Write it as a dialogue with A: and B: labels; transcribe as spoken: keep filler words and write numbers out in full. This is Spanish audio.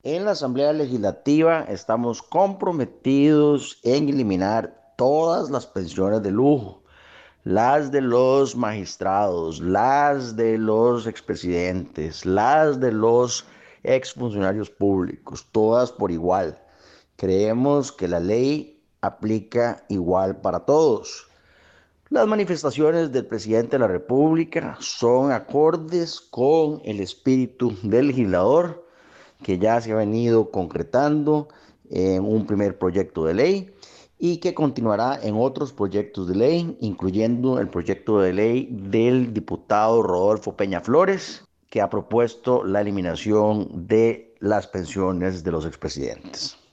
A: En la Asamblea Legislativa estamos comprometidos en eliminar todas las pensiones de lujo, las de los magistrados, las de los expresidentes, las de los exfuncionarios públicos, todas por igual. Creemos que la ley aplica igual para todos. Las manifestaciones del presidente de la República son acordes con el espíritu del legislador que ya se ha venido concretando en un primer proyecto de ley y que continuará en otros proyectos de ley, incluyendo el proyecto de ley del diputado Rodolfo Peña Flores, que ha propuesto la eliminación de las pensiones de los expresidentes.